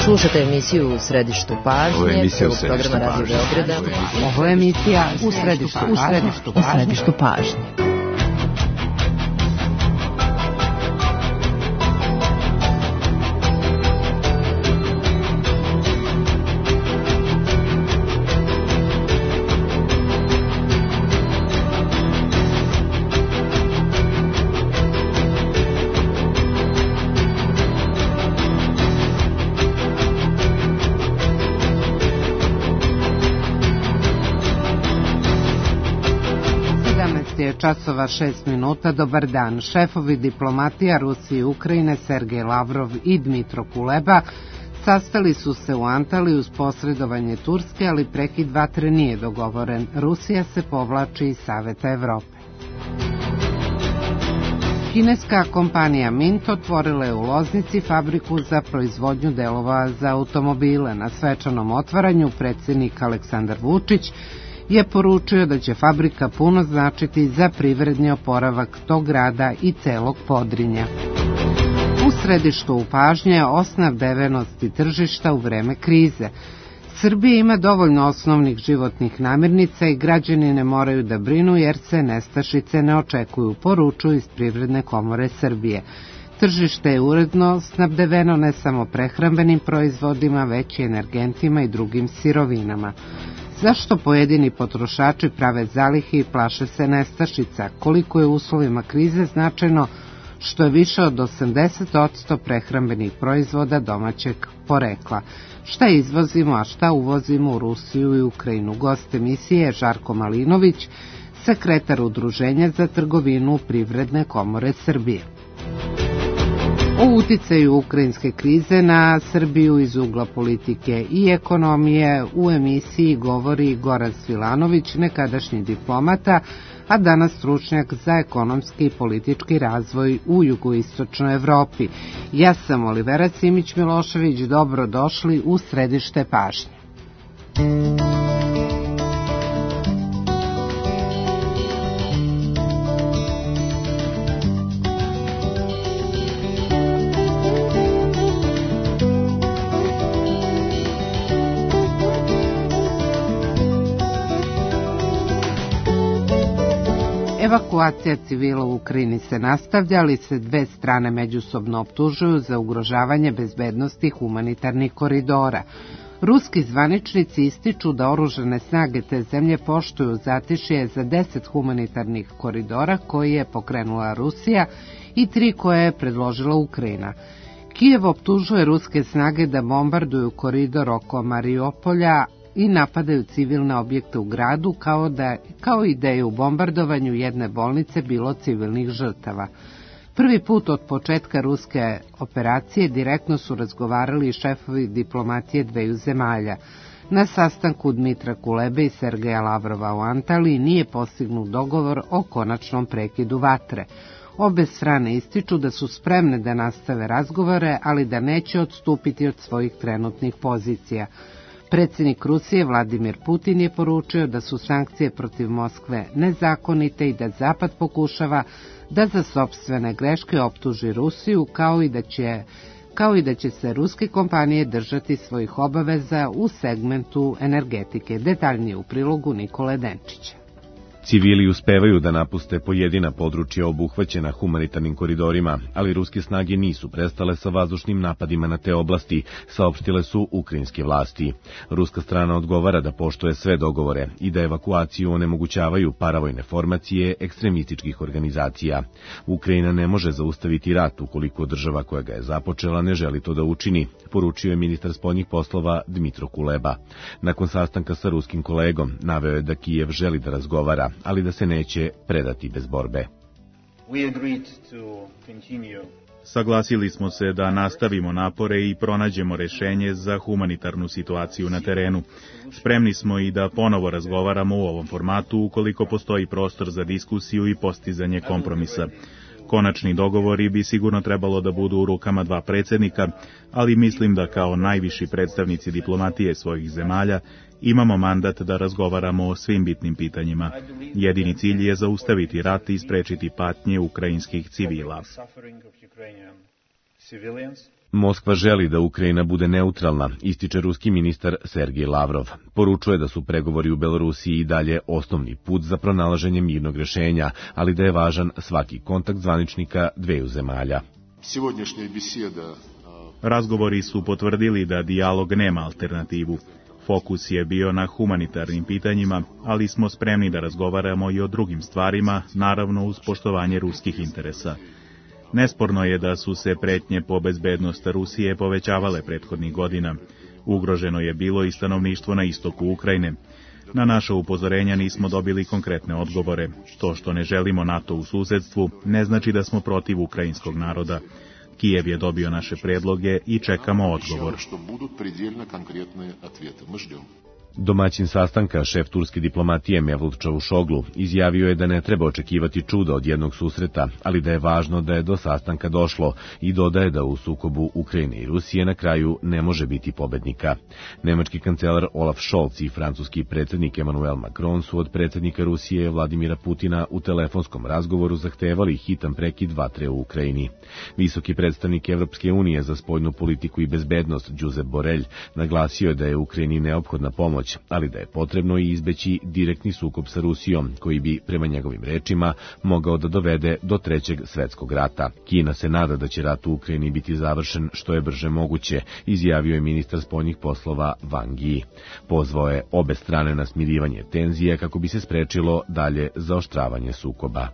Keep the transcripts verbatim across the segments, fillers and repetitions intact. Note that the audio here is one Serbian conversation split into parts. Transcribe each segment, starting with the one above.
Slušate emisiju U središtu pažnje. Ovo je emisija U središtu pažnje. Ovo je emisija U središtu pažnje. U središtu pažnje. Časova šest minuta, dobar dan. Šefovi diplomatija Rusije i Ukrajine Sergej Lavrov i Dmitro Kuleba sastali su se u Antaliji uz posredovanje Turske, ali prekid vatre nije dogovoren. Rusija se povlači iz Saveta Evrope. Kineska kompanija Mint otvorila je u Loznici fabriku za proizvodnju delova za automobile. Na svečanom otvaranju predsjednik Aleksandar Vučić je poručio da će fabrika puno značiti za privredni oporavak tog grada i celog Podrinja. U središtu pažnje je o snabdevenosti tržišta u vreme krize. Srbija ima dovoljno osnovnih životnih namirnica i građani ne moraju da brinu jer se nestašice ne očekuju, poručuju iz Privredne komore Srbije. Tržište je uredno snabdeveno ne samo prehrambenim proizvodima, već i energentima i drugim sirovinama. Zašto pojedini potrošači prave zalihe i plaše se nestašica? Koliko je u uslovima krize značajno što je više od osamdeset posto prehrambenih proizvoda domaćeg porekla? Šta izvozimo, a šta uvozimo u Rusiju i Ukrajinu? Gost emisije je Žarko Malinović, sekretar Udruženja za trgovinu Privredne komore Srbije. O uticaju ukrajinske krize na Srbiju iz ugla politike i ekonomije u emisiji govori Goran Svilanović, nekadašnji diplomata, a danas stručnjak za ekonomski i politički razvoj u jugoistočnoj Evropi. Ja sam Olivera Simić-Milošević, dobro došli u središte pažnje. Evakuacija civila u Ukrajini se nastavlja, ali se dve strane međusobno optužuju za ugrožavanje bezbednosti humanitarnih koridora. Ruski zvaničnici ističu da oružane snage te zemlje poštuju zatišje za deset humanitarnih koridora koje je pokrenula Rusija i tri koje je predložila Ukrajina. Kijev optužuje ruske snage da bombarduju koridor oko Mariupolja i napadaju civilne objekte u gradu, kao, da, kao i da je u bombardovanju jedne bolnice bilo civilnih žrtava. Prvi put od početka ruske operacije direktno su razgovarali šefovi diplomatije dveju zemalja. Na sastanku Dmitra Kulebe i Sergeja Lavrova u Antaliji nije postignut dogovor o konačnom prekidu vatre. Obe strane ističu da su spremne da nastave razgovore, ali da neće odstupiti od svojih trenutnih pozicija. Predsjednik Rusije Vladimir Putin je poručio da su sankcije protiv Moskve nezakonite i da Zapad pokušava da za sopstvene greške optuži Rusiju, kao i da će, kao i da će se ruske kompanije držati svojih obaveza u segmentu energetike. Detaljnije u prilogu Nikole Denčića. Civili uspevaju da napuste pojedina područja obuhvaćena humanitarnim koridorima, ali ruske snage nisu prestale sa vazdušnim napadima na te oblasti, saopštile su ukrajinske vlasti. Ruska strana odgovara da poštuje sve dogovore i da evakuaciju onemogućavaju paravojne formacije ekstremističkih organizacija. Ukrajina ne može zaustaviti rat ukoliko država koja ga je započela ne želi to da učini, poručio je ministar spoljnih poslova Dmitro Kuleba. Nakon sastanka sa ruskim kolegom naveo je da Kijev želi da razgovara, ali da se neće predati bez borbe. Saglasili smo se da nastavimo napore i pronađemo rešenje za humanitarnu situaciju na terenu. Spremni smo i da ponovo razgovaramo u ovom formatu ukoliko postoji prostor za diskusiju i postizanje kompromisa. Konačni dogovori bi sigurno trebalo da budu u rukama dva predsjednika, ali mislim da kao najviši predstavnici diplomatije svojih zemalja imamo mandat da razgovaramo o svim bitnim pitanjima. Jedini cilj je zaustaviti rat i sprečiti patnje ukrajinskih civila. Moskva želi da Ukrajina bude neutralna, ističe ruski ministar Sergej Lavrov. Poručuje da su pregovori u Belorusiji i dalje osnovni put za pronalaženje mirnog rešenja, ali da je važan svaki kontakt zvaničnika dveju zemalja. Razgovori su potvrdili da dijalog nema alternativu. Fokus je bio na humanitarnim pitanjima, ali smo spremni da razgovaramo i o drugim stvarima, naravno uz poštovanje ruskih interesa. Nesporno je da su se pretnje po bezbednost Rusije povećavale prethodnih godina. Ugroženo je bilo i stanovništvo na istoku Ukrajine. Na naša upozorenja nismo dobili konkretne odgovore. To što ne želimo NATO u susedstvu ne znači da smo protiv ukrajinskog naroda. Kijev je dobio naše predloge i čekamo odgovor. Domaćin sastanka, šef turske diplomatije Mevlut Čavuşoglu, izjavio je da ne treba očekivati čudo od jednog susreta, ali da je važno da je do sastanka došlo i dodaje da u sukobu Ukrajine i Rusije na kraju ne može biti pobednika. Nemački kancelar Olaf Scholz i francuski predsjednik Emmanuel Macron su od predsjednika Rusije Vladimira Putina u telefonskom razgovoru zahtevali hitan prekid vatre u Ukrajini. Visoki predstavnik Evropske unije za spoljnu politiku i bezbednost Josep Borrell naglasio je da je Ukrajini neophodna pomoć, ali da je potrebno i izbeći direktni sukob sa Rusijom, koji bi, prema njegovim rečima, mogao da dovede do trećeg svetskog rata. Kina se nada da će rat u Ukrajini biti završen što je brže moguće, izjavio je ministar spoljnih poslova Wang Yi. Pozvao je obe strane na smirivanje tenzije kako bi se sprečilo dalje zaoštravanje sukoba.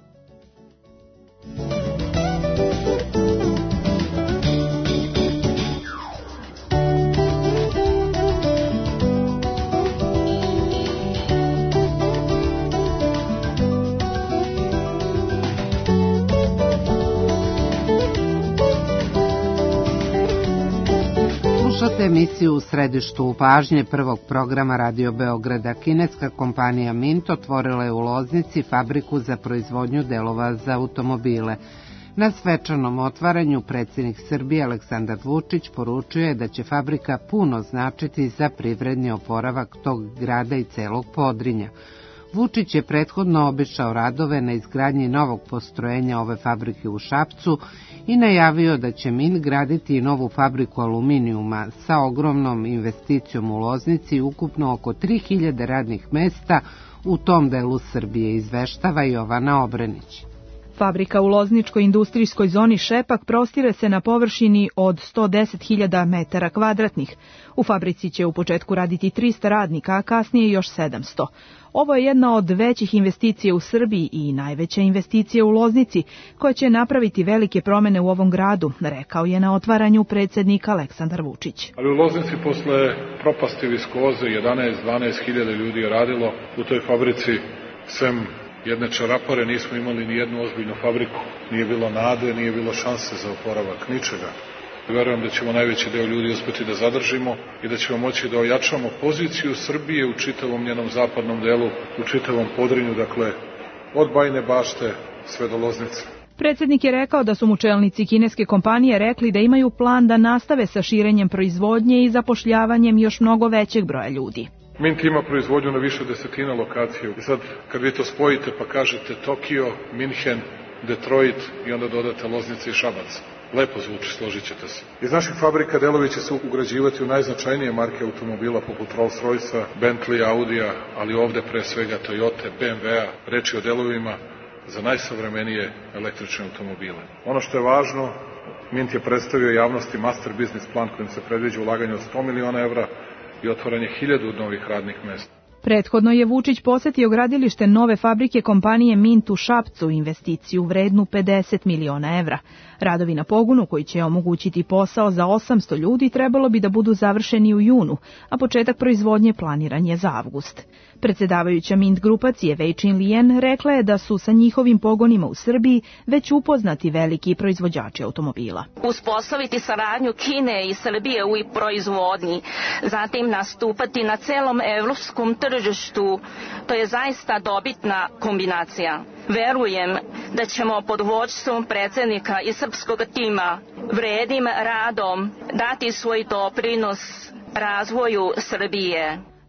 Slušate emisiju U središtu pažnje prvog programa Radio Beograda. Kineska kompanija Mint otvorila je u Loznici fabriku za proizvodnju delova za automobile. Na svečanom otvaranju predsjednik Srbije Aleksandar Vučić poručio je da će fabrika puno značiti za privredni oporavak tog grada i celog Podrinja. Vučić je prethodno obišao radove na izgradnji novog postrojenja ove fabrike u Šapcu i najavio da će Mint graditi novu fabriku aluminijuma sa ogromnom investicijom u Loznici, ukupno oko tri hiljade radnih mesta u tom delu Srbije, izveštava Jovana Obrenić. Fabrika u lozničkoj industrijskoj zoni Šepak prostire se na površini od sto deset hiljada metara kvadratnih. U fabrici će u početku raditi trista radnika, a kasnije još sedamsto. Ovo je jedna od većih investicija u Srbiji i najveća investicija u Loznici, koja će napraviti velike promene u ovom gradu, rekao je na otvaranju predsjednik Aleksandar Vučić. Ali u Loznici posle propasti viskoze jedanaest do dvanaest hiljada ljudi je radilo u toj fabrici, sem jedne čarapare nismo imali ni jednu ozbiljnu fabriku. Nije bilo nade, nije bilo šanse za oporavak, ničega. Verujem da ćemo najveći deo ljudi uspeti da zadržimo i da ćemo moći da ojačamo poziciju Srbije u čitavom njenom zapadnom delu, u čitavom Podrinju, dakle od Bajine Bašte sve do Loznice. Predsjednik je rekao da su mu čelnici kineske kompanije rekli da imaju plan da nastave sa širenjem proizvodnje i zapošljavanjem još mnogo većeg broja ljudi. Mint ima proizvodnju na više desetina lokacija. I sad, kad vi to spojite pa kažete Tokio, Minhen, Detroit i onda dodate Loznica i Šabac. Lepo zvuči, složit ćete se. Iz naših fabrika delovi će se ugrađivati u najznačajnije marke automobila poput Rolls-Roycea, Bentley, Audija, ali ovde pre svega Toyota, B M W-a, reč je o delovima za najsavremenije električne automobile. Ono što je važno, Mint je predstavio javnosti master business plan kojim se predviđa ulaganje od sto miliona evra i otvaranje hiljadu novih radnih mesta. Prethodno je Vučić posetio gradilište nove fabrike kompanije Mint u Šapcu, investiciju vrednu pedeset miliona evra. Radovi na pogonu, koji će omogućiti posao za osamsto ljudi, trebalo bi da budu završeni u junu, a početak proizvodnje planiran je za avgust. Predsjedavajuća Mint grupacije Wei-Chin Lien rekla je da su sa njihovim pogonima u Srbiji već upoznati veliki proizvođači automobila. Uspostaviti saradnju Kine i Srbije u proizvodnji, zatim nastupati na celom evropskom tržištu, to je zaista dobitna kombinacija. Verujem da ćemo pod vođstvom predsjednika i srpskog tima vrednim radom dati svoj doprinos razvoju Srbije.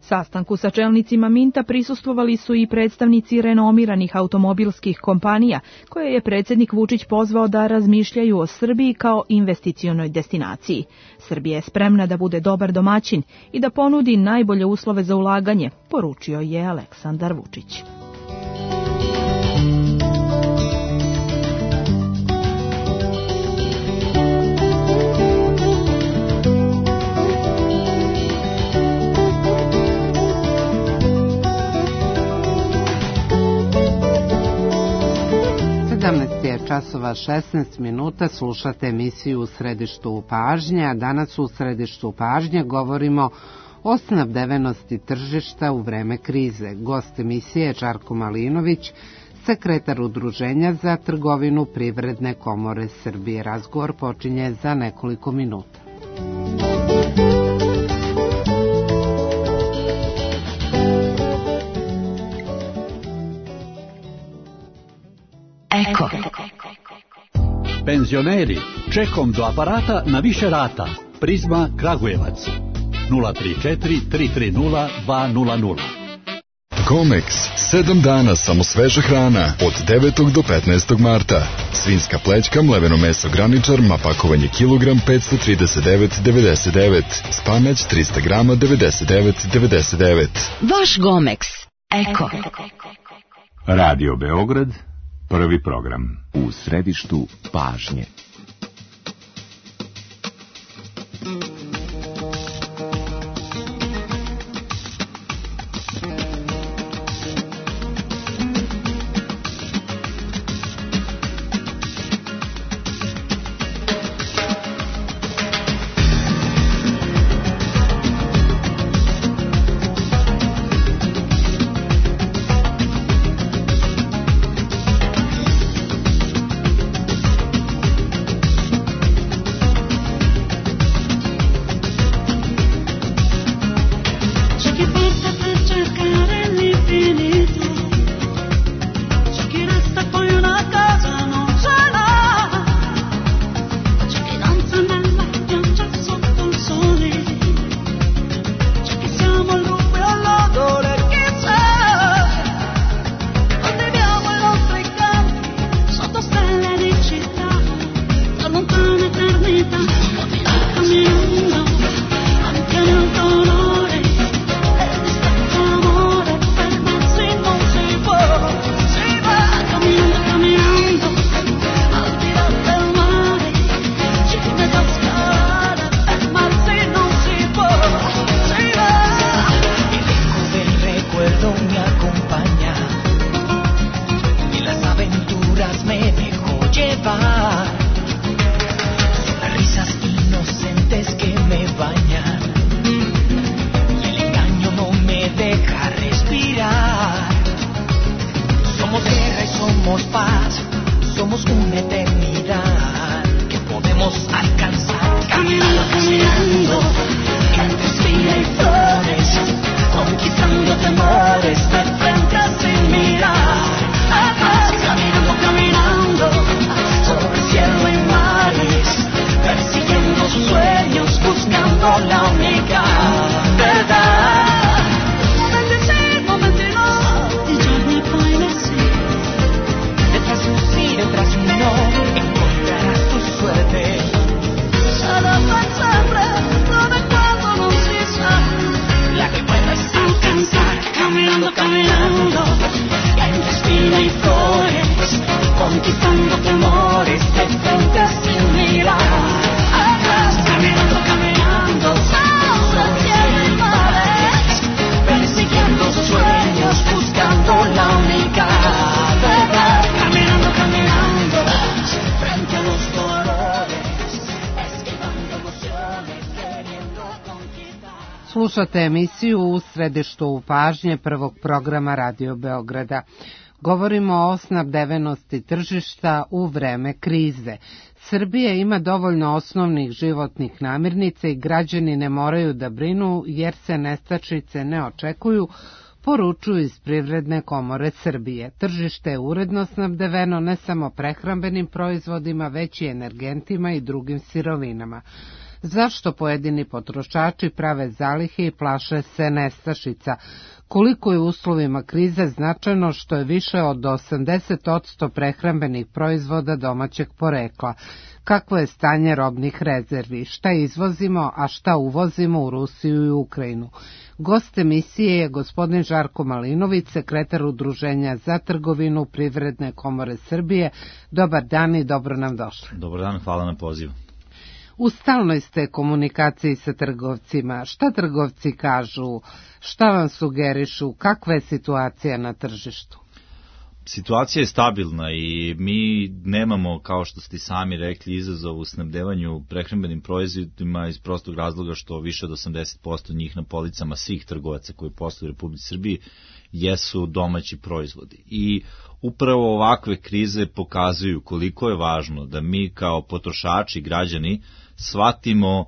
Sastanku sa čelnicima Minta prisustvovali su i predstavnici renomiranih automobilskih kompanija, koje je predsjednik Vučić pozvao da razmišljaju o Srbiji kao investicionoj destinaciji. Srbija je spremna da bude dobar domaćin i da ponudi najbolje uslove za ulaganje, poručio je Aleksandar Vučić. sedamnaest je časova šesnaest minuta, slušate emisiju U središtu pažnje, a danas u središtu pažnje govorimo o snabdevenosti tržišta u vreme krize. Gost emisije je Žarko Malinović, sekretar Udruženja za trgovinu Privredne komore Srbije. Razgovor počinje za nekoliko minuta. Eko. Penzioneri, čekom do aparata na više rata. Prizma Kragujevac. nula tri četiri tri tri nula dva nula nula. Comex, sedam dana samo sveža hrana, od devetog do petnaestog marta. Svinjska plećka, mleveno meso graničar, mapakovanje kilogram petsto trideset devet devedeset devet, spanać trista grama devedeset devet devedeset devet. Vaš Gomex. Eko. Radio Beograd, prvi program. U središtu pažnje. Slušate emisiju U središtu pažnje prvog programa Radio Beograda. Govorimo o snabdevenosti tržišta u vreme krize. Srbija ima dovoljno osnovnih životnih namirnica i građani ne moraju da brinu jer se nestašice ne očekuju, poručuju iz Privredne komore Srbije. Tržište je uredno snabdeveno ne samo prehrambenim proizvodima, već i energentima i drugim sirovinama. Zašto pojedini potrošači prave zalihe i plaše se nestašica? Koliko je u uslovima krize značajno što je više od osamdeset posto prehrambenih proizvoda domaćeg porekla? Kakvo je stanje robnih rezervi? Šta izvozimo, a šta uvozimo u Rusiju i Ukrajinu? Gost emisije je gospodin Žarko Malinović, sekretar Udruženja za trgovinu Privredne komore Srbije. Dobar dan i dobro nam došli. Dobar dan, hvala na pozivu. U stalnoj ste komunikaciji sa trgovcima. Šta trgovci kažu? Šta vam sugerišu? Kakva je situacija na tržištu? Situacija je stabilna i mi nemamo, kao što ste sami rekli, izazov u snabdevanju prehrambenim proizvodima iz prostog razloga što više od osamdeset posto njih na policama svih trgovaca koji posluju u Republici Srbiji jesu domaći proizvodi. I upravo ovakve krize pokazuju koliko je važno da mi kao potrošači, građani, shvatimo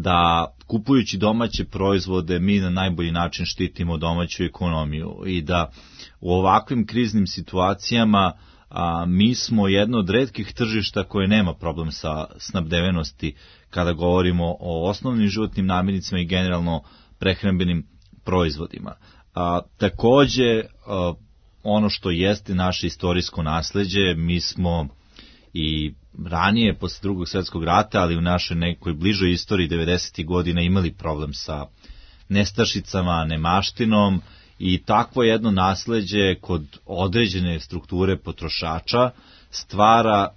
da kupujući domaće proizvode mi na najbolji način štitimo domaću ekonomiju i da u ovakvim kriznim situacijama a, mi smo jedno od retkih tržišta koje nema problem sa snabdevenosti kada govorimo o osnovnim životnim namirnicama i generalno prehrambenim proizvodima. A, takođe, a, ono što jeste naše istorijsko nasleđe, mi smo i ranije, posle drugog svjetskog rata, ali u našoj nekoj bližoj istoriji devedesetih godina imali problem sa nestašicama, nemaštinom i takvo jedno nasleđe kod određene strukture potrošača stvara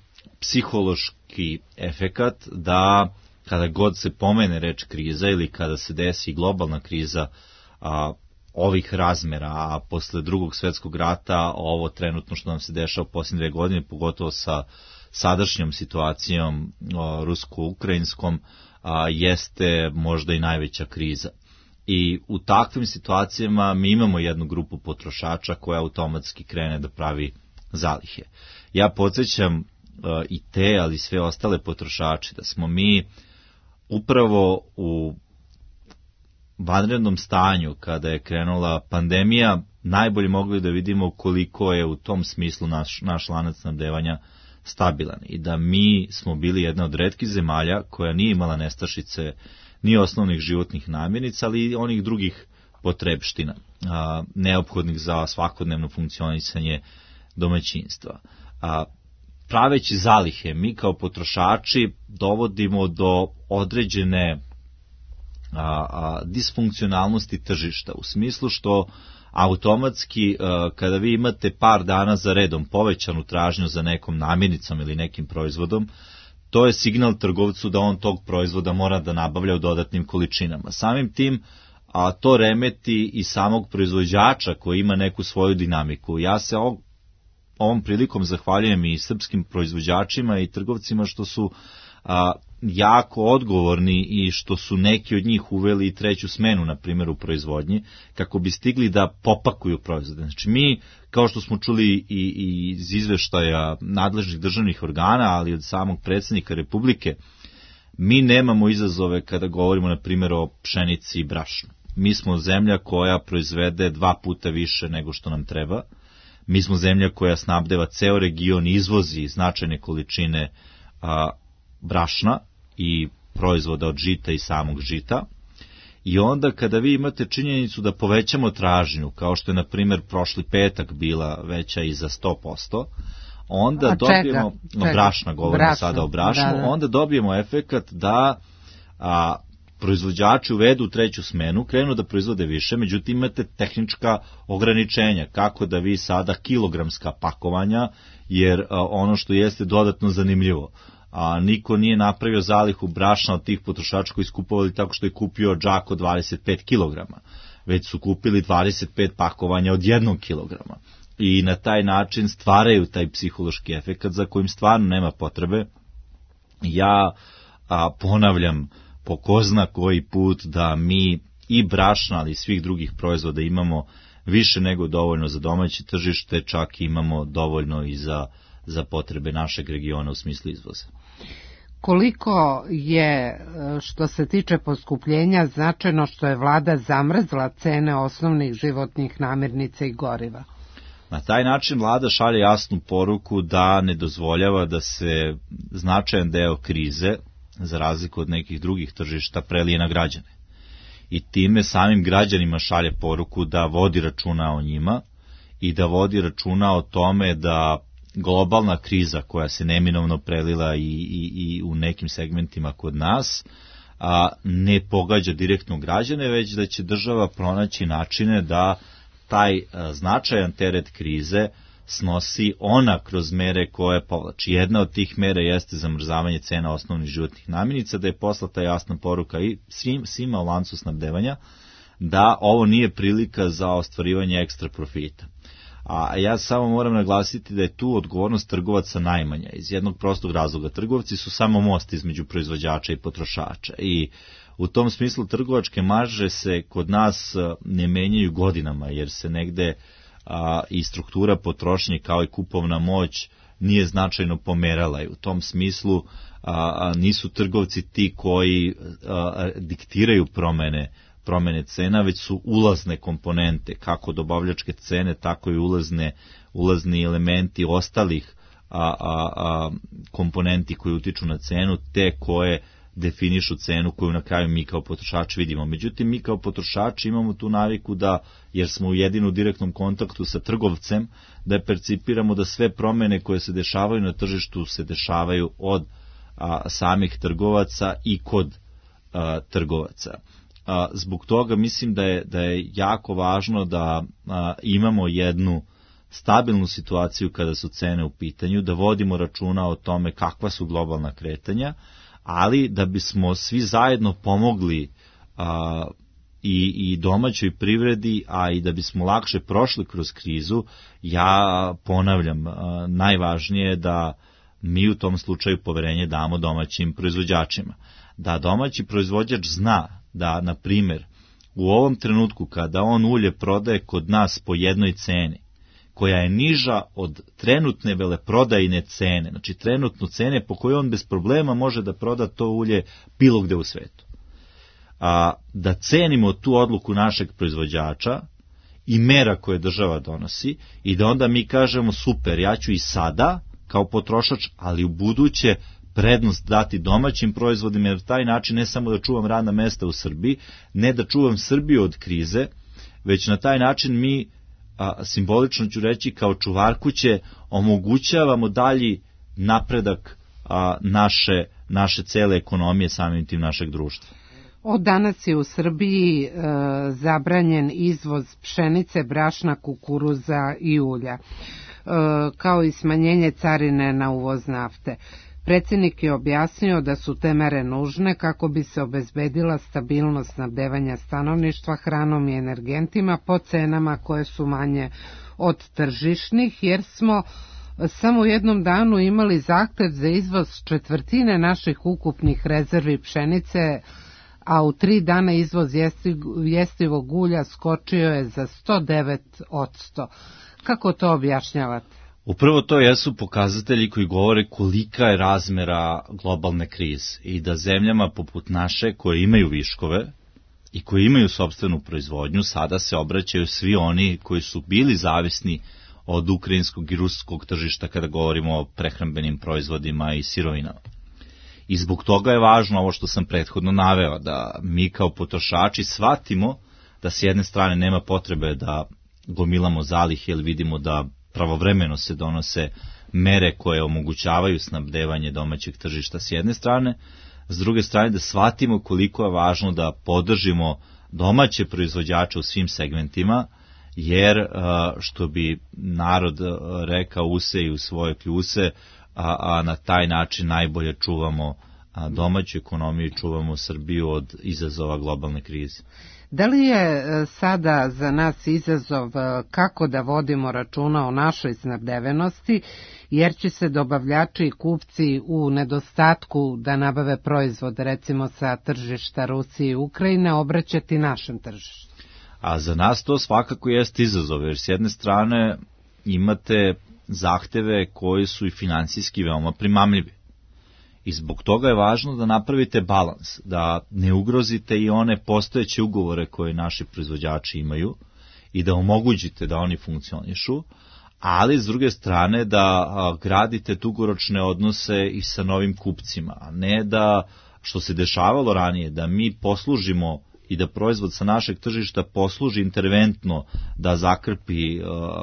psihološki efekat da kada god se pomene reč kriza ili kada se desi globalna kriza a, ovih razmera, a posle drugog svjetskog rata ovo trenutno što nam se dešava u posljednje dve godine, pogotovo sa sadašnjom situacijom o, rusko-ukrajinskom, a, jeste možda i najveća kriza. I u takvim situacijama mi imamo jednu grupu potrošača koja automatski krene da pravi zalihe. Ja podsjećam a, i te, ali sve ostale potrošače, da smo mi upravo u vanrednom stanju, kada je krenula pandemija, najbolje mogli da vidimo koliko je u tom smislu naš, naš lanac snabdevanja stabilan i da mi smo bili jedna od retkih zemalja koja nije imala nestašice ni osnovnih životnih namirnica, ali i onih drugih potrebština, a, neophodnih za svakodnevno funkcionisanje domaćinstva. A, praveći zalihe, mi kao potrošači dovodimo do određene a, a, disfunkcionalnosti tržišta, u smislu što automatski kada vi imate par dana za redom povećanu tražnju za nekom namirnicom ili nekim proizvodom, to je signal trgovcu da on tog proizvoda mora da nabavlja u dodatnim količinama. Samim tim, a to remeti i samog proizvođača koji ima neku svoju dinamiku. Ja se ovog, ovom prilikom zahvaljujem i srpskim proizvođačima i trgovcima što su a, jako odgovorni i što su neki od njih uveli i treću smenu, na primjer, u proizvodnji, kako bi stigli da popakuju proizvode. Znači mi, kao što smo čuli i, i iz izveštaja nadležnih državnih organa, ali od samog predsjednika Republike, mi nemamo izazove kada govorimo, na primjer, o pšenici i brašnu. Mi smo zemlja koja proizvede dva puta više nego što nam treba. Mi smo zemlja koja snabdeva ceo region i izvozi značajne količine a, brašna i proizvoda od žita i samog žita. I onda kada vi imate činjenicu da povećamo tražnju, kao što je na primjer prošli petak bila veća i za sto posto, onda a dobijemo, čega? No, brašna, govorimo brašna. Sada o brašnu, da, da. Onda dobijemo efekat da a, proizvođači uvedu treću smenu, krenu da proizvode više, međutim imate tehnička ograničenja, kako da vi sada kilogramska pakovanja, jer a, ono što jeste dodatno zanimljivo, a niko nije napravio zalihu brašna od tih potrošača koji su kupovali tako što je kupio džak od dvadeset pet kilograma, već su kupili dvadeset pet pakovanja od jednog kilograma. I na taj način stvaraju taj psihološki efekat za kojim stvarno nema potrebe. Ja a, ponavljam po ko zna koji put da mi i brašna, ali i svih drugih proizvoda imamo više nego dovoljno za domaće tržište, čak imamo dovoljno i za za potrebe našeg regiona u smislu izvoza. Koliko je, što se tiče poskupljenja, značajno što je vlada zamrzla cene osnovnih životnih namirnica i goriva? Na taj način vlada šalje jasnu poruku da ne dozvoljava da se značajan deo krize za razliku od nekih drugih tržišta, prelije na građane. I time samim građanima šalje poruku da vodi računa o njima i da vodi računa o tome da globalna kriza koja se neminovno prelila i, i, i u nekim segmentima kod nas, a, ne pogađa direktno građane, već da će država pronaći načine da taj a, značajan teret krize snosi ona kroz mere koje povlači. Jedna od tih mera jeste zamrzavanje cena osnovnih životnih namirnica, da je poslata jasna poruka i svim, svima u lancu snabdevanja da ovo nije prilika za ostvarivanje ekstra profita. A ja samo moram naglasiti da je tu odgovornost trgovaca najmanja, iz jednog prostog razloga. Trgovci su samo most između proizvođača i potrošača i u tom smislu trgovačke marže se kod nas ne menjaju godinama, jer se negde a, i struktura potrošnje kao i kupovna moć nije značajno pomerala i u tom smislu a, a, nisu trgovci ti koji a, diktiraju promene promene cena, već su ulazne komponente, kako dobavljačke cene, tako i ulazne, ulazni elementi ostalih a, a, a, komponenti koji utiču na cenu, te koje definišu cenu koju na kraju mi kao potrošači vidimo. Međutim, mi kao potrošači imamo tu naviku da, jer smo u jedinu direktnom kontaktu sa trgovcem, da percipiramo da sve promene koje se dešavaju na tržištu se dešavaju od a, samih trgovaca i kod a, trgovaca. A, zbog toga mislim da je, da je jako važno da a, imamo jednu stabilnu situaciju kada su cene u pitanju, da vodimo računa o tome kakva su globalna kretanja, ali da bismo svi zajedno pomogli a, i, i domaćoj privredi, a i da bismo lakše prošli kroz krizu, ja ponavljam, a, najvažnije je da mi u tom slučaju poverenje damo domaćim proizvođačima. Da domaći proizvođač zna da, na primjer, u ovom trenutku kada on ulje prodaje kod nas po jednoj ceni, koja je niža od trenutne veleprodajne cene, znači trenutnu cene po kojoj on bez problema može da proda to ulje bilo gde u svetu. A, da cenimo tu odluku našeg proizvođača i mera koje država donosi i da onda mi kažemo super, ja ću i sada kao potrošač, ali u buduće prednost dati domaćim proizvodima, jer taj način ne samo da čuvam radna mesta u Srbiji, ne da čuvam Srbiju od krize, već na taj način mi, a, simbolično ću reći, kao čuvarkuće omogućavamo dalji napredak a, naše, naše cele ekonomije, samim tim našeg društva. Od danas je u Srbiji e, zabranjen izvoz pšenice, brašna, kukuruza i ulja, e, kao i smanjenje carine na uvoz nafte. Predsjednik je objasnio da su te mere nužne kako bi se obezbedila stabilnost snabdevanja stanovništva hranom i energentima po cenama koje su manje od tržišnih, jer smo samo u jednom danu imali zahtev za izvoz četvrtine naših ukupnih rezervi pšenice, a u tri dana izvoz jestivog ulja skočio je za sto devet posto. Kako to objašnjavate? Upravo to jesu pokazatelji koji govore kolika je razmera globalne krize i da zemljama poput naše koje imaju viškove i koji imaju sopstvenu proizvodnju, sada se obraćaju svi oni koji su bili zavisni od ukrajinskog i ruskog tržišta kada govorimo o prehrambenim proizvodima i sirovinama. I zbog toga je važno ovo što sam prethodno naveo, da mi kao potrošači shvatimo da s jedne strane nema potrebe da gomilamo zalihe, jer vidimo da pravovremeno se donose mere koje omogućavaju snabdevanje domaćeg tržišta s jedne strane, s druge strane da shvatimo koliko je važno da podržimo domaće proizvođače u svim segmentima, jer što bi narod rekao use i u svoje kljuse, a, a na taj način najbolje čuvamo domaću ekonomiju i čuvamo Srbiju od izazova globalne krize. Da li je sada za nas izazov kako da vodimo računa o našoj snabdevenosti, jer će se dobavljači i kupci u nedostatku da nabave proizvode, recimo sa tržišta Rusije i Ukrajine, obraćati našem tržištu? A za nas to svakako jeste izazov, jer s jedne strane imate zahteve koji su i finansijski veoma primamljivi. I zbog toga je važno da napravite balans, da ne ugrozite i one postojeće ugovore koje naši proizvođači imaju i da omogućite da oni funkcionišu, ali s druge strane da gradite dugoročne odnose i sa novim kupcima, a ne da što se dešavalo ranije, da mi poslužimo i da proizvod sa našeg tržišta posluži interventno da zakrpi, uh,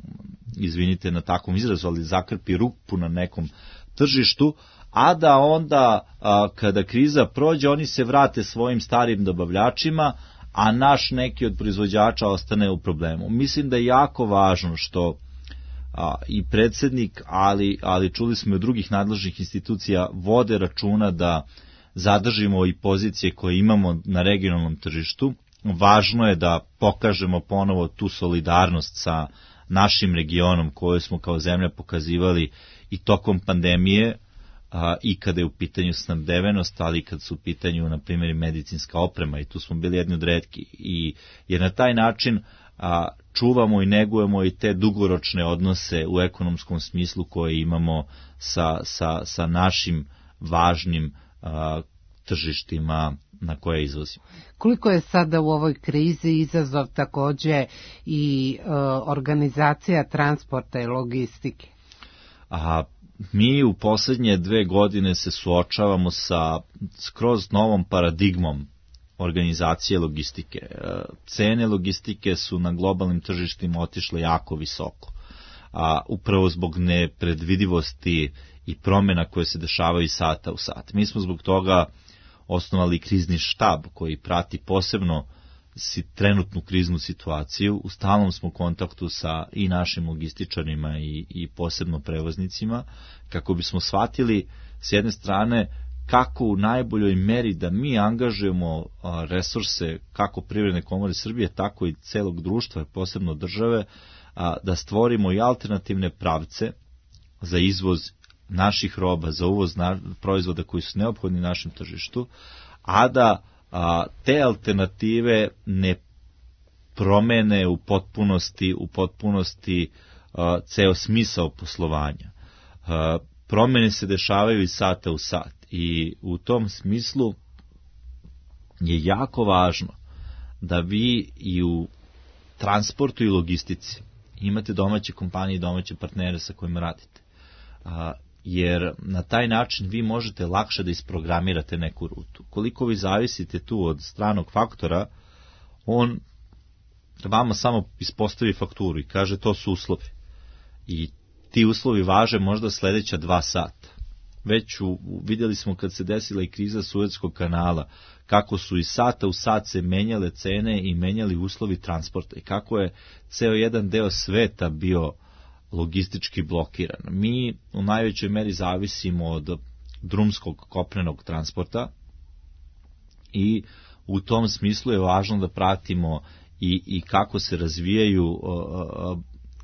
izvinite na takvom izrazu, ali zakrpi rupu na nekom tržištu, a da onda uh, kada kriza prođe, oni se vrate svojim starim dobavljačima, a naš neki od proizvođača ostane u problemu. Mislim da je jako važno što a, i predsednik, ali, ali čuli smo i od drugih nadležnih institucija, vode računa da zadržimo i pozicije koje imamo na regionalnom tržištu. Važno je da pokažemo ponovo tu solidarnost sa našim regionom koju smo kao zemlja pokazivali i tokom pandemije, a, i kada je u pitanju snabdevenost, ali i kad su u pitanju, na primjer, medicinska oprema, i tu smo bili jedni od retki. I jer na taj način a, čuvamo i negujemo i te dugoročne odnose u ekonomskom smislu koje imamo sa, sa, sa našim važnim a, tržištima na koje izvozimo. Koliko je sada u ovoj krizi izazov takođe i e, organizacija transporta i logistike? A, mi u poslednje dve godine se suočavamo sa skroz novom paradigmom organizacije logistike. Cene logistike su na globalnim tržištima otišle jako visoko, a upravo zbog nepredvidivosti i promjena koje se dešavaju iz sata u sat. Mi smo zbog toga osnovali krizni štab koji prati posebno si trenutnu kriznu situaciju. U stalnom smo kontaktu sa i našim logističarima i, i posebno prevoznicima, kako bismo shvatili s jedne strane kako u najboljoj meri da mi angažujemo resurse kako Privredne komore Srbije, tako i celog društva, posebno države, da stvorimo i alternativne pravce za izvoz naših roba, za uvoz proizvoda koji su neophodni našem tržištu, a da a, te alternative ne promene u potpunosti, u potpunosti a, ceo smisao poslovanja. A, promene se dešavaju iz sata u sat i u tom smislu je jako važno da vi i u transportu i logistici imate domaće kompanije i domaće partnere sa kojima radite. A, jer na taj način vi možete lakše da isprogramirate neku rutu. Koliko vi zavisite tu od stranog faktora, on vama samo ispostavi fakturu i kaže to su uslovi. I ti uslovi važe možda sledeća dva sata. Već u, vidjeli smo kad se desila i kriza Suetskog kanala, kako su iz sata u sat se menjale cene i menjali uslovi transporta i kako je ceo jedan deo sveta bio logistički blokiran. Mi u najvećoj meri zavisimo od drumskog kopnenog transporta i u tom smislu je važno da pratimo i, i kako se razvijaju uh,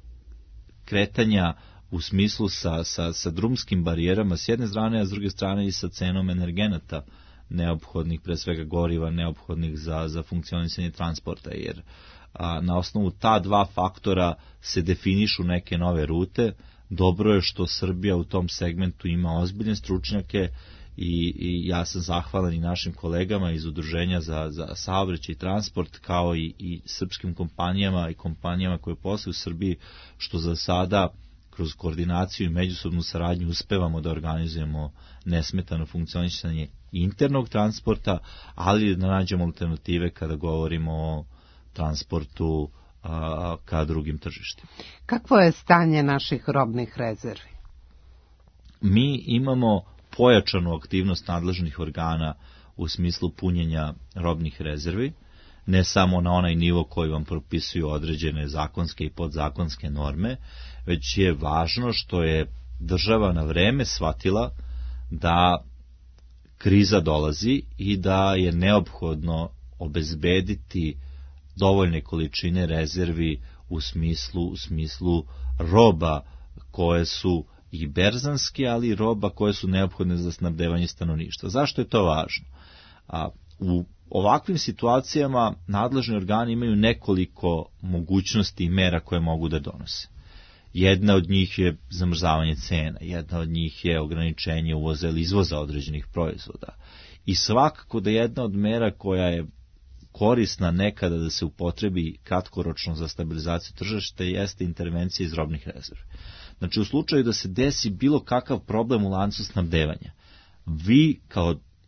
kretanja u smislu sa, sa, sa drumskim barijerama s jedne strane, a s druge strane i sa cenom energenata neophodnih, pre svega goriva, neophodnih za, za funkcionisanje transporta, jer a, na osnovu ta dva faktora se definišu neke nove rute. Dobro je što Srbija u tom segmentu ima ozbiljne stručnjake i, i ja sam zahvalan i našim kolegama iz Udruženja za, za saobraćaj i transport, kao i, i srpskim kompanijama i kompanijama koje posluju u Srbiji, što za sada kroz koordinaciju i međusobnu saradnju uspevamo da organizujemo nesmetano funkcionisanje internog transporta, ali da nađemo alternative kada govorimo o transportu a, ka drugim tržištima. Kakvo je stanje naših robnih rezervi? Mi imamo pojačanu aktivnost nadležnih organa u smislu punjenja robnih rezervi, ne samo na onaj nivo koji vam propisuju određene zakonske i podzakonske norme, već je važno što je država na vreme shvatila da kriza dolazi i da je neophodno obezbediti dovoljne količine rezervi u smislu, u smislu roba koje su i berzanske, ali i roba koje su neophodne za snabdevanje stanovništva. Zašto je to važno? A, u ovakvim situacijama nadležni organi imaju nekoliko mogućnosti i mera koje mogu da donose. Jedna od njih je zamrzavanje cena, jedna od njih je ograničenje uvoza ili izvoza određenih proizvoda. I svakako da jedna od mera koja je korisna nekada da se upotrebi kratkoročno za stabilizaciju tržišta jeste intervencija iz robnih rezervi. Znači, u slučaju da se desi bilo kakav problem u lancu snabdevanja, vi kao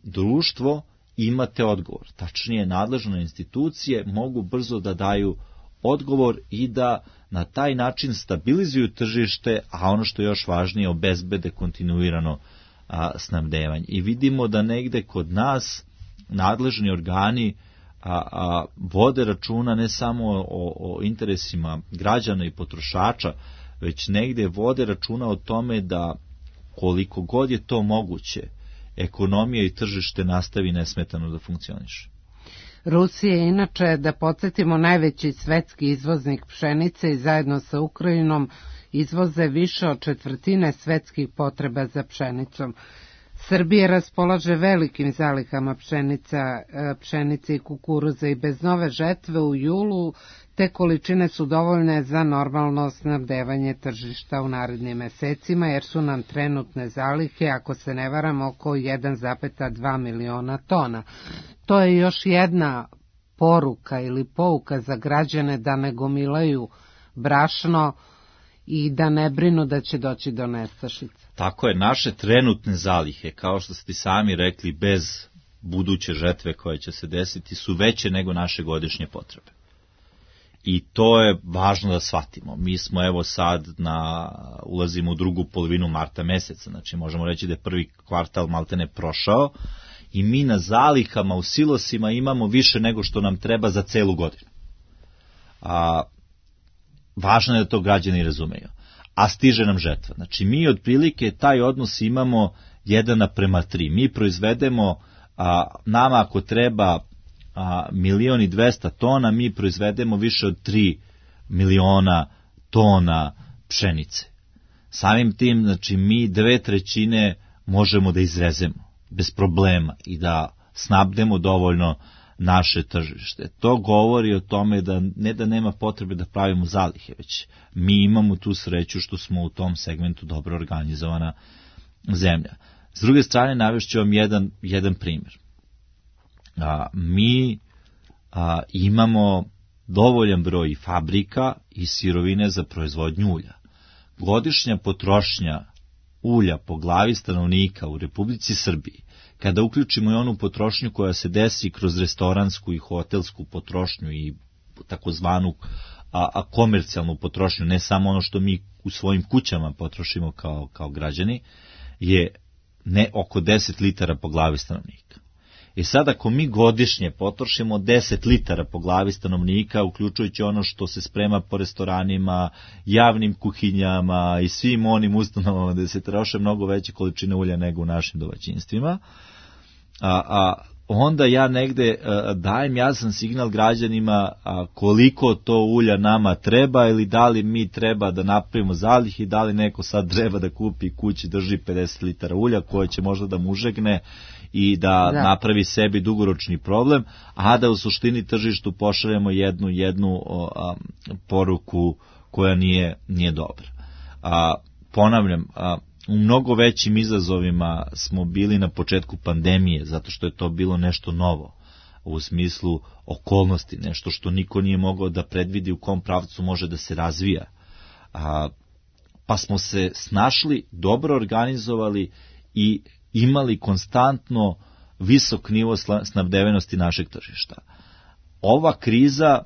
društvo imate odgovor. Tačnije, nadležne institucije mogu brzo da daju odgovor i da na taj način stabilizuju tržište, a ono što je još važnije, obezbede kontinuirano a, snabdevanje. I vidimo da negde kod nas nadležni organi a, a, vode računa ne samo o, o interesima građana i potrošača, već negde vode računa o tome da koliko god je to moguće, ekonomija i tržište nastavi nesmetano da funkcioniše. Rusija je inače, da podsjetimo, najveći svetski izvoznik pšenice i zajedno sa Ukrajinom izvoze više od četvrtine svetskih potreba za pšenicom. Srbija raspolaže velikim zalihama pšenica, pšenice i kukuruza i bez nove žetve u julu te količine su dovoljne za normalno snabdevanje tržišta u narednim mesecima, jer su nam trenutne zalihe, ako se ne varam, oko jedan zarez dva miliona tona. To je još jedna poruka ili pouka za građane da ne gomilaju brašno i da ne brinu da će doći do nestašice. Tako je, naše trenutne zalihe, kao što ste sami rekli, bez buduće žetve koje će se desiti, su veće nego naše godišnje potrebe. I to je važno da shvatimo. Mi smo evo sad na, ulazimo u drugu polovinu marta meseca, znači možemo reći da je prvi kvartal maltene prošao i mi na zalihama u silosima imamo više nego što nam treba za celu godinu. A, važno je da to građani razumeju. A stiže nam žetva. Znači mi otprilike taj odnos imamo jedan naprema tri. Mi proizvedemo, a, nama ako treba a, milion i dvesta tona, mi proizvedemo više od tri miliona tona pšenice. Samim tim, znači mi dve trećine možemo da izrezemo bez problema i da snabdemo dovoljno naše tržište. To govori o tome da ne da nema potrebe da pravimo zalihe, već mi imamo tu sreću što smo u tom segmentu dobro organizovana zemlja. S druge strane, navešću vam jedan, jedan primjer. A, mi a, imamo dovoljan broj fabrika i sirovine za proizvodnju ulja. Godišnja potrošnja ulja po glavi stanovnika u Republici Srbiji, kada uključimo i onu potrošnju koja se desi kroz restoransku i hotelsku potrošnju i takozvanu a, a komercijalnu potrošnju, ne samo ono što mi u svojim kućama potrošimo kao, kao građani, je ne oko deset litara po glavi stanovnika. I sad ako mi godišnje potrošimo deset litara po glavi stanovnika, uključujući ono što se sprema po restoranima, javnim kuhinjama i svim onim ustanovama gde se troše mnogo veće količine ulja nego u našim domaćinstvima, a, a onda ja negde a, dajem jasan signal građanima a, koliko to ulja nama treba ili da li mi treba da napravimo zalih i da li neko sad treba da kupi kući drži pedeset litara ulja koje će možda da mužegne i da, da napravi sebi dugoročni problem, a da u suštini tržištu pošaljemo jednu jednu a, poruku koja nije, nije dobra. A, ponavljam, a, u mnogo većim izazovima smo bili na početku pandemije, zato što je to bilo nešto novo, u smislu okolnosti, nešto što niko nije mogao da predvidi u kom pravcu može da se razvija. A, pa smo se snašli, dobro organizovali i imali konstantno visok nivo snabdevenosti našeg tržišta. Ova kriza,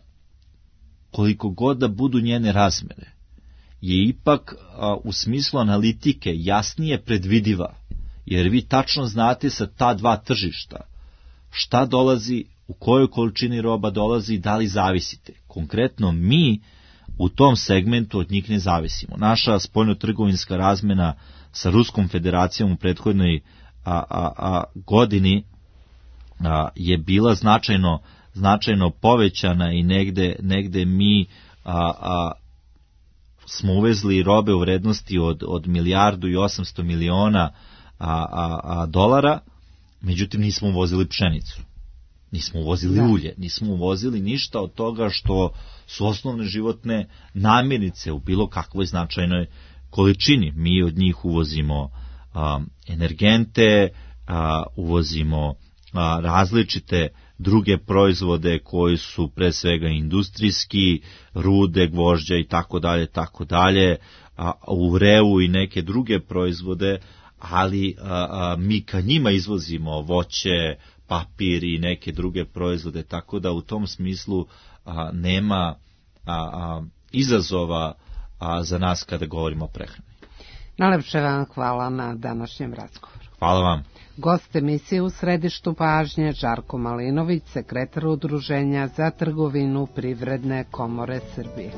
koliko god da budu njene razmere, je ipak a, u smislu analitike jasnije predvidiva, jer vi tačno znate sa ta dva tržišta šta dolazi, u kojoj količini roba dolazi i da li zavisite. Konkretno mi u tom segmentu od njih ne zavisimo. Naša spoljnotrgovinska razmena sa Ruskom federacijom u prethodnoj a, a, a, godini a, je bila značajno, značajno povećana i negde, negde mi a, a, smo uvezli robe u vrednosti od, od milijardu i osamsto miliona a, a, a, dolara, međutim nismo uvozili pšenicu, nismo uvozili da. ulje, nismo uvozili ništa od toga što su osnovne životne namirnice u bilo kakvoj značajnoj količini. Mi od njih uvozimo a, energente, a, uvozimo a, različite druge proizvode koji su pre svega industrijski, rude, gvožđa i tako dalje, tako dalje, a ureu i neke druge proizvode, ali a, a, mi ka njima izvozimo voće, papir i neke druge proizvode, tako da u tom smislu a, nema a, a, izazova a, za nas kada govorimo o prehrani. Najlepše vam hvala na današnjem razgovoru. Hvala vam. Gost emisije u središtu pažnje Žarko Malinović, sekretar Udruženja za trgovinu Privredne komore Srbije.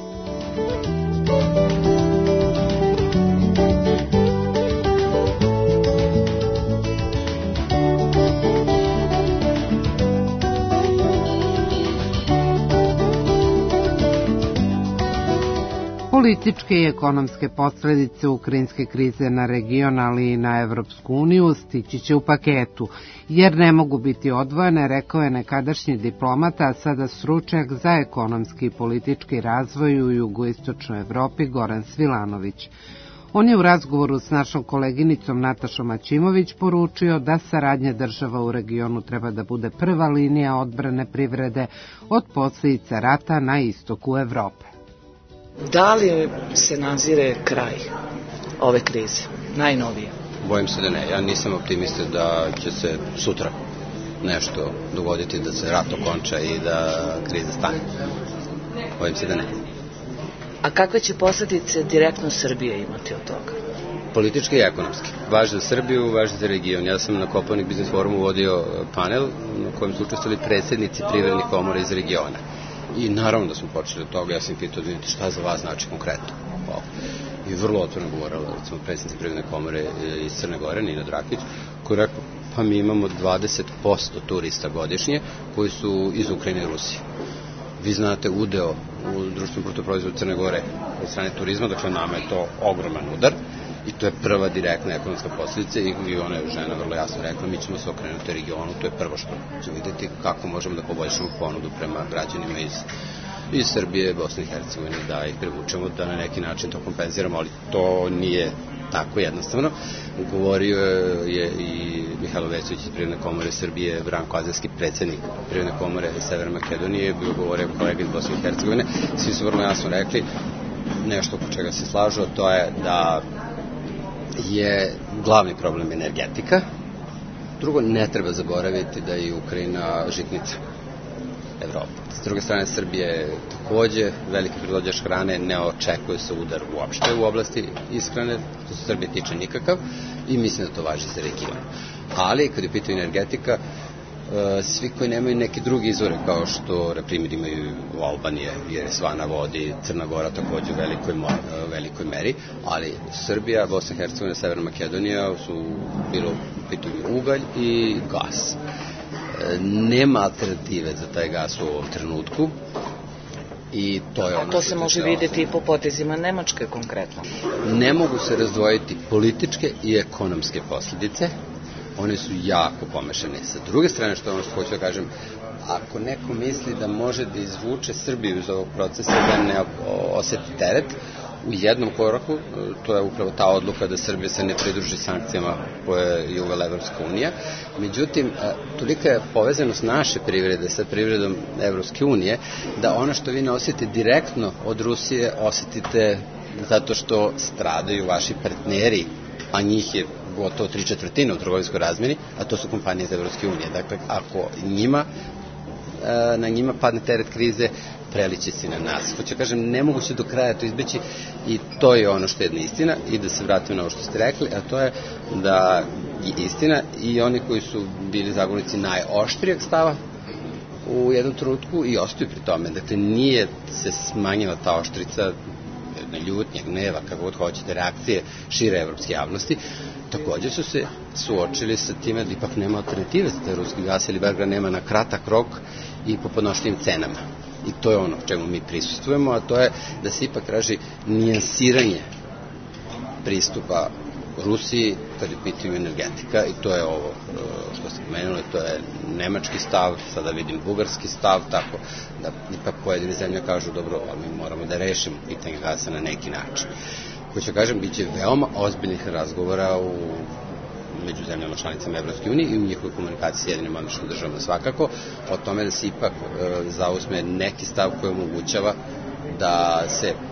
Političke i ekonomske posledice ukrajinske krize na region, ali i na Evropsku uniju stići će u paketu, jer ne mogu biti odvojene, rekao je nekadašnji diplomata, a sada stručnjak za ekonomski i politički razvoj u jugoistočnoj Evropi Goran Svilanović. On je u razgovoru s našom koleginicom Natašom Aćimović poručio da saradnja država u regionu treba da bude prva linija odbrane privrede od posljedica rata na istoku Evrope. Da li se nazire kraj ove krize, najnovije? Bojim se da ne. Ja nisam optimista da će se sutra nešto dogoditi, da se rat okonča i da kriza stane. Bojim se da ne. A kakve će posljedice direktno Srbije imati od toga? Politički i ekonomski. Važno za Srbiju, važno za region. Ja sam na Kopaonik Biznis Forumu vodio panel na kojem su učestvovali predsjednici privrednih komora iz regiona. I naravno da smo počeli od toga, ja sam pitao da vidite šta za vas znači konkretno. O, I vrlo otvoreno govorila, recimo, predsjednici Privredne komore iz Crne Gore, Nina Drakić, koji je rekao, pa mi imamo dvadeset posto turista godišnje koji su iz Ukrajine i Rusije. Vi znate udeo u društvenom bruto proizvodu Crne Gore od strane turizma, dakle nama je to ogroman udar. I to je prva direktna ekonomska posljedica i ona je žena vrlo jasno rekla, mi ćemo se okrenuti regionu, to je prvo što će vidjeti kako možemo da poboljšamo ponudu prema građanima iz, iz Srbije, Bosne i Hercegovine, da ih privučemo, da na neki način to kompenziramo, ali to nije tako jednostavno. Govorio je i Mihajlo Vesović iz Privredne komore Srbije, Branko Azevski, predsjednik Privredne komore Severne Makedonije, bio govorio kolega iz Bosne i Hercegovine, svi su vrlo jasno rekli nešto oko čega se slažu, a to je da je glavni problem energetika. Drugo, ne treba zaboraviti da je Ukrajina žitnica Evrope. S druge strane, Srbija je takođe veliki proizvođač hrane, ne očekuje se udar uopšte u oblasti ishrane, što se Srbije tiče nikakav, i mislim da to važi za region. Ali, kad je pitanje energetika, svi koji nemaju neki drugi izvore, kao što, na primjer, imaju u Albanije, jer je sva na vodi, Crna Gora takođe u velikoj, velikoj meri, ali Srbija, Bosna i Hercegovina, Severna Makedonija su bilo u pitanju ugalj i gas. Nema alternative za taj gas u ovom trenutku. I to je ono. A to se može vidjeti i po potezima Nemačke konkretno. Ne mogu se razdvojiti političke i ekonomske posljedice. One su jako pomešane. Sa druge strane, što je ono što hoću da kažem, ako neko misli da može da izvuče Srbiju iz ovog procesa, da ne oseti teret, u jednom koraku, to je upravo ta odluka da Srbija se ne pridruži sankcijama koje je uvela Evropska unija. Međutim, tolika je povezanost naše privrede sa privredom Evropske unije, da ono što vi ne osjetite direktno od Rusije, osjetite zato što stradaju vaši partneri, a njih je gotovo tri četvrtine u trgovinskoj razmjeni, a to su kompanije iz Evropske unije. Dakle, ako njima, na njima padne teret krize, preliće se na nas. Hoću kažem, ne mogu se do kraja to izbeći i to je ono što je jedna istina. I da se vratim na ovo što ste rekli, a to je da je istina i oni koji su bili zagovornici najoštrijeg stava u jednom trenutku i ostaju pri tome. Dakle, nije se smanjila ta oštrica ljutnje, gneva, kako god hoćete, reakcije šire evropske javnosti. Također su se suočili sa time da ipak nema alternative za taj ruski gas, ili bar ga nema na kratak rok i po podnošljivim cenama. I to je ono čemu mi prisustujemo, a to je da se ipak traži nijansiranje pristupa Rusiji kad je pitanje energetika, i to je ovo što ste pomenuli, to je nemački stav, sada vidim bugarski stav, tako da ipak pojedine zemlje kažu dobro, ali mi moramo da rešimo pitanje gasa na neki način. Ko ću kažem, bit će veoma ozbiljnih razgovora u među zemljama članicama Evropske unije i u njihovoj komunikaciji s Sjedinim Američkim Državama svakako, o tome da se ipak e, zauzme neki stav koji omogućava da se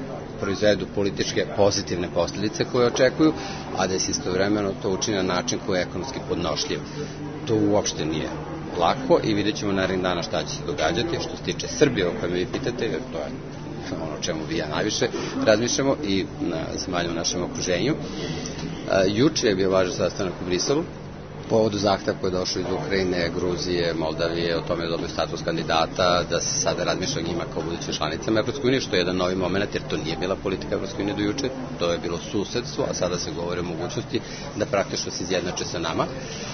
proizvedu političke pozitivne posljedice koje očekuju, a da se istovremeno to učini na način koji je ekonomski podnošljiv. To uopšte nije lako i vidjet ćemo narednih dana šta će se događati. Što se tiče Srbije, o kojoj mi pitate, jer to je ono o čemu vi ja najviše razmišljamo i na zemalju u našem okruženju. Juče je bio važan sastanak u Briselu povodu zahteva koji je došao iz Ukrajine, Gruzije, Moldavije, o tome da dobiju status kandidata, da se sada razmišlja o njima kao budućim članicama Evropske unije, što je jedan novi moment, jer to nije bila politika Evropske unije do juče, to je bilo susedstvo, a sada se govori o mogućnosti da praktično se izjednače sa nama.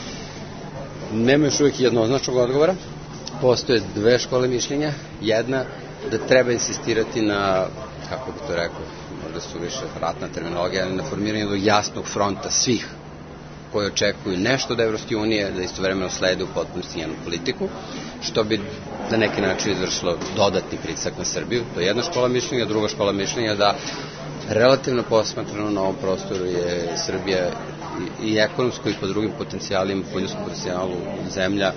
Nema još uvijek jednoznačnog odgovora. Postoje dve škole mišljenja. Jedna, da treba insistirati na, kako bi to rekao, možda su više ratna terminologija, ali na formiranju jasnog fronta svih koji očekuju nešto od Evropske unije, da istovremeno slede u potpunosti njenu politiku, što bi na neki način izvršilo dodatni pritisak na Srbiju. To je jedna škola mišljenja, druga škola mišljenja da relativno posmatrano na ovom prostoru je Srbija i ekonomsko i po drugim potencijalima, po ljudskom potencijalu zemlja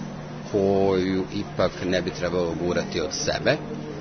koju ipak ne bi trebalo gurati od sebe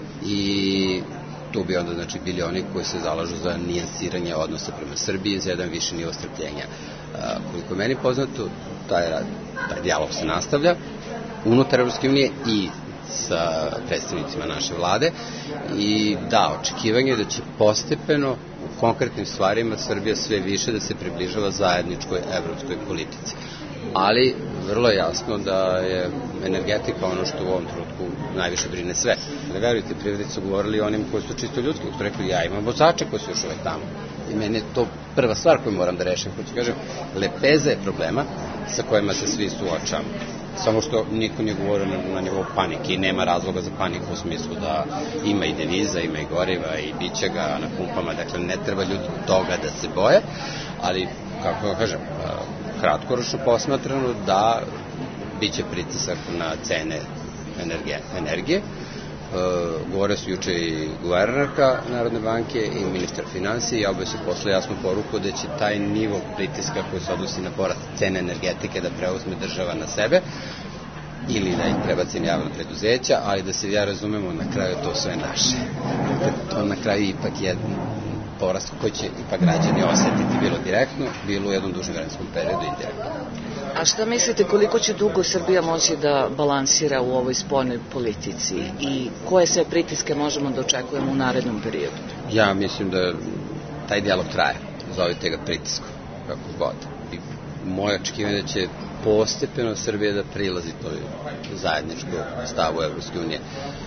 i tu bi onda znači bili oni koji se zalažu za nijansiranje odnosa prema Srbiji za jedan viši nivo strpljenja. Koliko je meni poznato, taj, taj dijalog se nastavlja unutar Evropske unije i sa predstavnicima naše vlade i da, očekivanje je da će postepeno u konkretnim stvarima Srbija sve više da se približava zajedničkoj evropskoj politici. Ali vrlo je jasno da je energetika ono što u ovom trenutku najviše brine sve. Ne verujte, privrednici su govorili o onim koji su čisto ljudski, koji su rekli ja imam vozače koji su još uvek tamo. I meni je to prva stvar koju moram da rešim, koji ću kažem, lepeza je problema sa kojima se svi suočavamo. Samo što niko nije govorio na, na nivou panike i nema razloga za paniku u smislu da ima i deviza, ima i goriva i biće ga na pumpama, dakle ne treba ljudi toga da se boje, ali kako da kažem, kratkoročno posmatrano da biće pritisak na cene energije. energije. Uh, govore su juče i guvernerka Narodne banke i ministar financije i oboje su posle jasnu poruku da će taj nivo pritiska koji se odnosi na porast cene energetike da preuzme država na sebe ili da ih prebaci na javna preduzeća, ali da se ja razumemo, na kraju to sve naše. To na kraju ipak je porast koji će ipak građani osetiti bilo direktno, bilo u jednom dužem vremenskom periodu indirektno. A šta mislite koliko će dugo Srbija moći da balansira u ovoj spoljnoj politici i koje sve pritiske možemo da očekujemo u narednom periodu? Ja mislim da taj dijalog traje, zovite ga pritiskom, kako god. I moje očekivanje da će postepeno Srbija da prilazi toj zajedničkoj stavu Evropske unije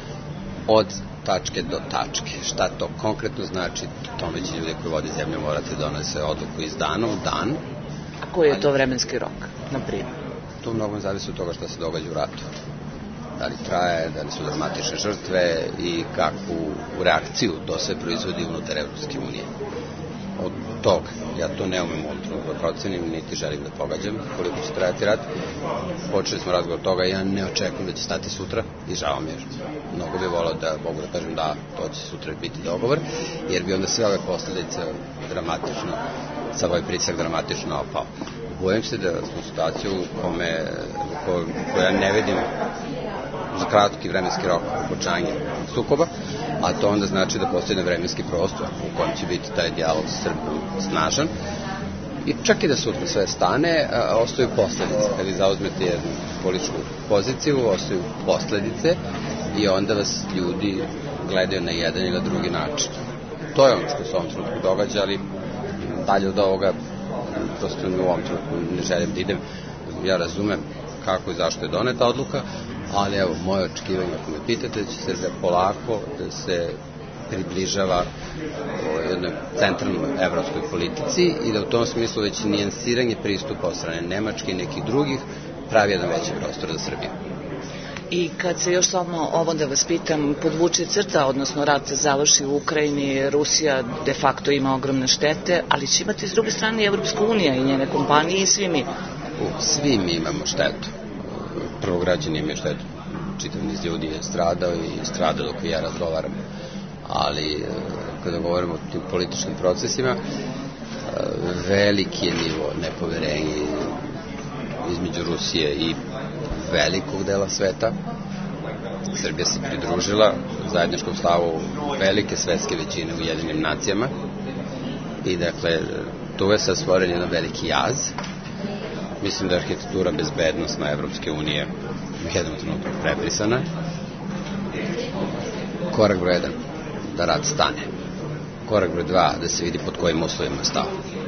od tačke do tačke. Šta to konkretno znači, tome će ljudi koji vode zemlju morati da donese odluku iz dana u dan. A koji je to vremenski rok, na primjer? To mnogo zavisi od toga šta se događa u ratu. Da li traje, da li su dramatične žrtve i kakvu reakciju to sve proizvodi unutar Evropske unije. Od toga, ja to ne umem da procenim, niti želim da pogađam koliko će trajati rat. Počeli smo razgovor od toga, ja ne očekujem da će stati sutra i žao mi je. Mnogo bi volao da mogu da kažem da to će sutra biti dogovor, jer bi onda sve ove posljedice dramatično, sad ovaj pritisak dramatično opao. Bojim se da smo u situaciju u kome, koja ne vidim za kratki vremenski rok okončanja sukoba, a to onda znači da postoji jedan vremenski prostor u kojem će biti taj dijalog sa Srbijom snažan. I čak i da sutra sve stane, a, ostaju posledice. Kada zauzmete jednu političku poziciju, ostaju posledice i onda vas ljudi gledaju na jedan ili na drugi način. To je ono što se u ovom trenutku događa, ali dalje od ovoga prosto u ovom trenutku ne želim da idem. Ja razumem kako i zašto je doneta odluka, ali evo, moje očekivanje, ako me pitate, da će Srbija polako da se približava o jednoj centralnoj evropskoj politici i da u tom smislu već nijansiranje pristupa od strane Nemačke i nekih drugih pravi jedan veći prostor za Srbiju. I kad se još samo ovo da vas pitam, podvuče crta, odnosno rat završi u Ukrajini, Rusija de facto ima ogromne štete, ali će imati s druge strane i Evropska unija i njene kompanije i svi mi. U, svi mi imamo štetu. Prvo građani imaju štetu. Čitav niz ljudi je stradao i stradao dok ja razgovaram. Ali kada govorimo o tim političkim procesima, veliki je nivo nepoverenja između Rusije i velikog dela sveta. Srbija se pridružila zajedničkom stavu velike svetske većine u Ujedinjenim nacijama i dakle tu je sad stvoren jedan veliki jaz. Mislim da je arhitektura bezbednostna Evropske unije u jednom trenutku prebrisana. Korak broj jedan, da rat stane. Korak broj dva, da se vidi pod kojim uslovima stao.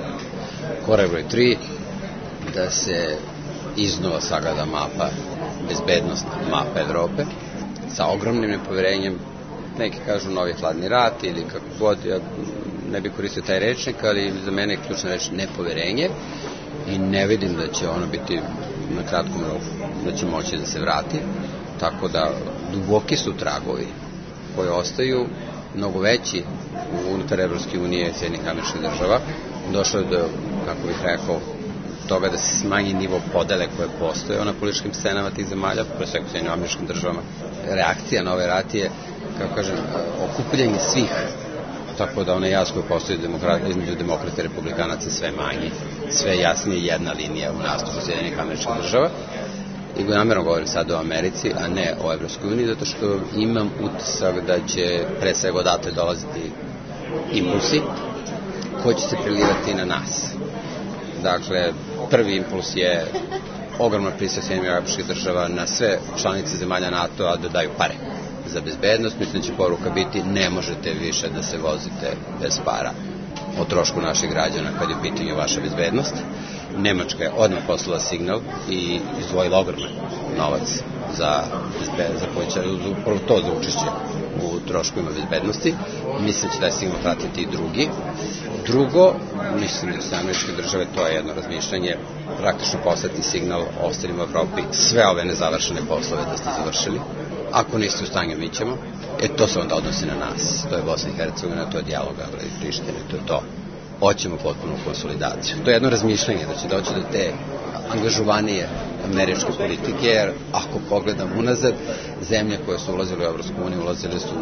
Korak broj tri, da se iznova sagleda mapa, bezbednostna mapa Evrope, sa ogromnim nepoverenjem, neki kažu novi hladni rat ili kako god, ja ne bih koristio taj rečnik, ali za mene je ključna reč nepoverenje i ne vidim da će ono biti na kratkom roku, da će moći da se vrati, tako da duboki su tragovi koji ostaju mnogo veći unutar Evropske unije i Sjedinjenih Američkih Država. Došlo je do, kako bih rekao, toga da se smanji nivo podele koje postoje na političkim scenama tih zemalja, pre svega u Sjedinjenim Američkim Državama. Reakcija na ovaj rat je, kako kažem, okupljanje svih, tako da onaj jaz koji postoji između demokrata i republikanaca sve manji, sve jasnije jedna linija u nastupu Sjedinjenih Američkih Država. I namjerno govorim sad o Americi, a ne o Evropskoj uniji, zato što imam utisak da će pre svega odatle dolaziti impulsi koji će se prilivati na nas. Dakle, prvi impuls je ogromna pritisak Sjedinjenih Američkih Država na sve članice zemalja NATO-a da daju pare za bezbednost. Mislim da će poruka biti ne možete više da se vozite bez para o trošku naših građana kad je u pitanju vaša bezbednost. Nemačka je odmah poslala signal i izdvojila ogroman novac za, za povećanje, upravo to za učešće u troškovima bezbednosti. Mislim da će taj signal pratiti i drugi. Drugo, mislim da se Američke Države, to je jedno razmišljanje, praktično poslati signal ostalim u Evropi sve ove nezavršene poslove da ste završili. Ako niste u stanju, mi ćemo. E, to se onda odnosi na nas. To je Bosna i Hercegovina, to je dijalog i Prištine, to je to. Hoćemo potpunu konsolidaciju. To je jedno razmišljanje da će doći do te angažovanije američke politike, jer ako pogledam unazad, zemlje koje su ulazile u Evropsku uniju ulazile su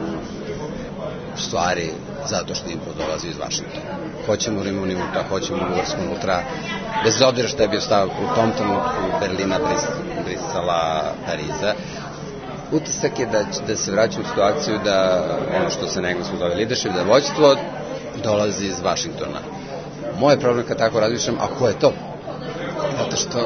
u stvari zato što im dolazi iz Vašingtona. Hoćemo Rim unutra, hoćemo Ugarsku unutra, bez obzira što je bio stav u tom trenutku Berlina, Brisela, Pariza. Utisak je da, da se vraća u situaciju da ono što se na englesku zove leadership, da vođstvo dolazi iz Vašingtona. Moj problem kad tako razmišljam, a ko je to? Zato što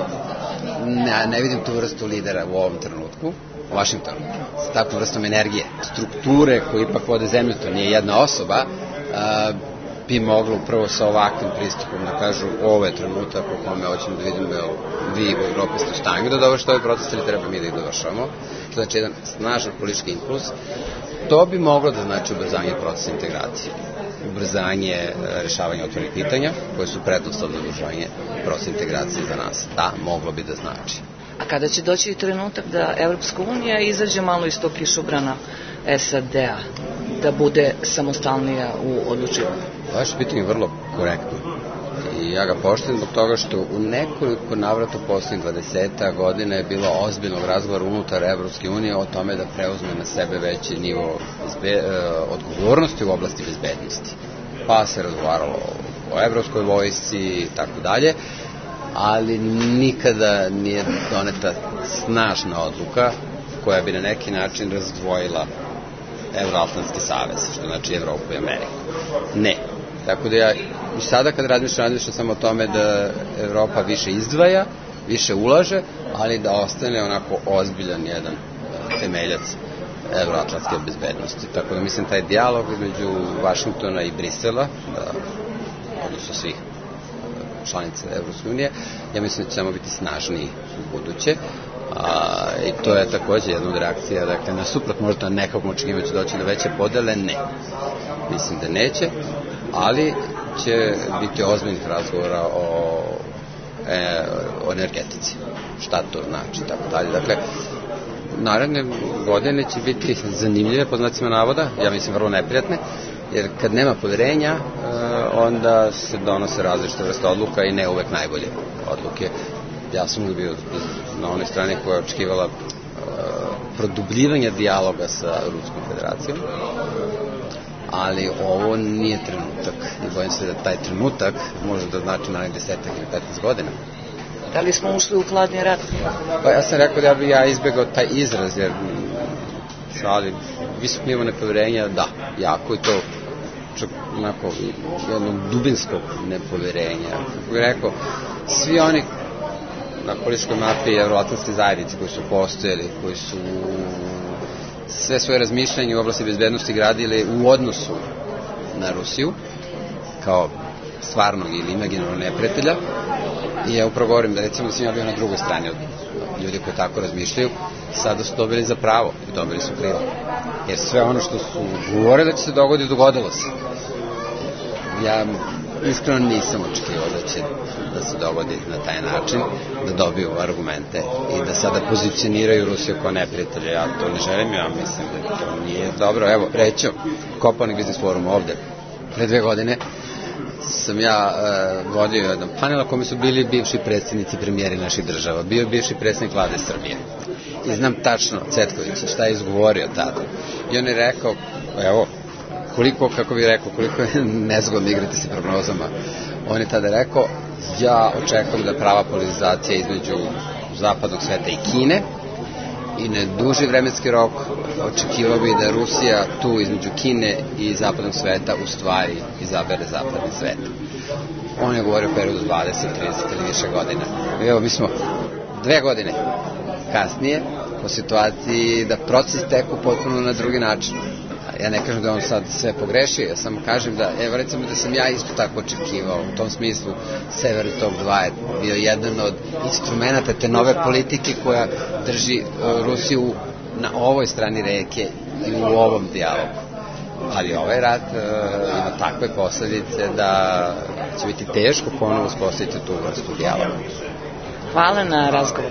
ne, ne vidim tu vrstu lidera u ovom trenutku u Vašingtonu, sa takvom vrstom energije. Strukture koje ipak vode zemlju, to nije jedna osoba, a, bi moglo upravo sa ovakvim pristupom da kažu ovo je trenutak u kome hoćemo da vidimo da vi u Evropi ste u stanju da dovršite ovaj proces ili treba mi da ih dovršamo. Što znači jedan snažan politički impuls. To bi moglo da znači ubrzanje procesa integracije, ubrzanje rešavanja otvorenih pitanja koje su preduslov za ubrzanje procesa integracije za nas. Da, moglo bi da znači. A kada će doći trenutak da Evropska unija izađe malo iz tog kišobrana S A D A, da bude samostalnija u odlučivanju? Vaše pitanje je vrlo korektno i ja ga poštujem zbog toga što u nekoliko navrata u poslednjih dvadeset godina je bilo ozbiljnog razgovora unutar Evropske unije o tome da preuzme na sebe veći nivo izbe, odgovornosti u oblasti bezbednosti. Pa se razgovaralo o evropskoj vojsci i tako dalje, ali nikada nije doneta snažna odluka koja bi na neki način razdvojila Evroatlantski savez, što znači Evropu i Ameriku. Ne. Tako da ja i sada kad razmišljam, razmišljam samo o tome da Evropa više izdvaja, više ulaže, ali da ostane onako ozbiljan jedan temeljac evroatlantske bezbednosti. Tako da mislim taj dijalog između Vašingtona i Brisela, da, odnosno svih članica Evropske unije, ja mislim da će samo biti snažniji u buduće. A, i to je takođe jedna od reakcija, dakle, nasuprot možda nekog očekivanja će doći do veće podele, ne. Mislim da neće, ali će biti ozbiljnih razgovora o, e, o energetici. Šta to znači, tako dalje. Dakle, naredne godine će biti zanimljive, po znacima navoda, ja mislim vrlo neprijatne, jer kad nema poverenja, onda se donose različite vrste odluka i ne uvek najbolje odluke. Ja sam uvijek bio na onoj strani koja je očekivala produbljivanje dijaloga sa Ruskom federacijom, ali ovo nije trenutak i bojim se da taj trenutak može da znači na desetak ili petnaest godina. Da li smo ušli u hladni rat? Pa ja sam rekao da bi ja izbjegao taj izraz, jer ali visok nivo nepoverenja, da, jako je to čak onako jedno dubinsko nepoverenja. Kako bih rekao, svi oni na političkoj mapi evroatlantske zajednice koji su postojali, koji su sve svoje razmišljanje u oblasti bezbednosti gradili u odnosu na Rusiju, kao stvarnog ili imaginarnog neprijatelja. I ja upravo govorim da recimo da sam ja bio na drugoj strani od ljudi koji tako razmišljaju, sada su dobili za pravo i dobili su krilo. Jer sve ono što su govorili da će se dogoditi, dogodilo se. Ja iskreno nisam očekivao da će da se dogodi na taj način, da dobiju argumente i da sada pozicioniraju Rusiju kao neprijatelja. Ja to ne želim, ja mislim da to nije dobro. Evo, reću, Kopaonik Biznis Forum ovde, pre dve godine, sam ja uh, vodio jedan panel u kome su bili bivši predsjednici premijeri naših država. Bio je bivši predsjednik vlade Srbije. I znam tačno Cetkovića šta je izgovorio tada. I on je rekao, evo, koliko, kako bih rekao, koliko je nezgodno igrati se prognozama. On je tada rekao, ja očekujem da prava polarizacija između zapadnog sveta i Kine i na duži vremenski rok očekivao bi da Rusija tu između Kine i zapadnog sveta u stvari izabere zapadni svet. On je govorio o periodu dvadeset, trideset ili više godina. I evo, mi smo dve godine kasnije po situaciji da proces teku potpuno na drugi način. Ja ne kažem da on sad sve pogrešio, ja samo kažem da, evo recimo da sam ja isto tako očekivao, u tom smislu Sever Tok dva je bio jedan od instrumenta te nove politike koja drži Rusiju na ovoj strani reke i u ovom dijalogu. Ali ovaj rat uh, ima takve posledice da će biti teško ponovo uspostaviti tu vrstu dijaloga. Hvala na razgovor.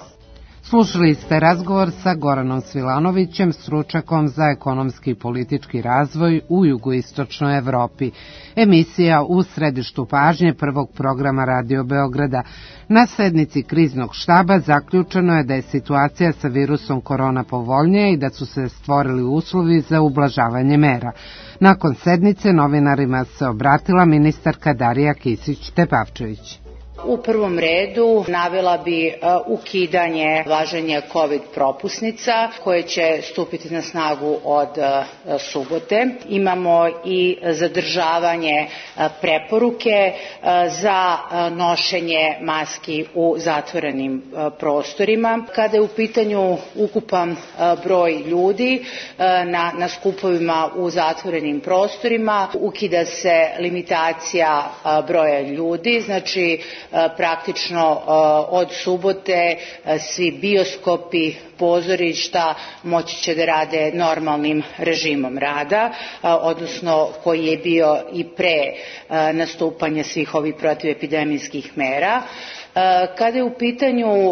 Slušali ste razgovor sa Goranom Svilanovićem, stručnjakom za ekonomski i politički razvoj u jugoistočnoj Evropi. Emisija u središtu pažnje prvog programa Radio Beograda. Na sednici kriznog štaba zaključeno je da je situacija sa virusom korona povoljnija i da su se stvorili uslovi za ublažavanje mera. Nakon sednice novinarima se obratila ministarka Darija Kisić-Tepavčević. U prvom redu navela bi ukidanje važenja COVID propusnica koje će stupiti na snagu od subote. Imamo i zadržavanje preporuke za nošenje maski u zatvorenim prostorima. Kada je u pitanju ukupan broj ljudi na, na skupovima u zatvorenim prostorima, ukida se limitacija broja ljudi, znači praktično od subote svi bioskopi, pozorišta moći će da rade normalnim režimom rada, odnosno koji je bio i pre nastupanja svih ovih protivepidemijskih mera. Kada je u pitanju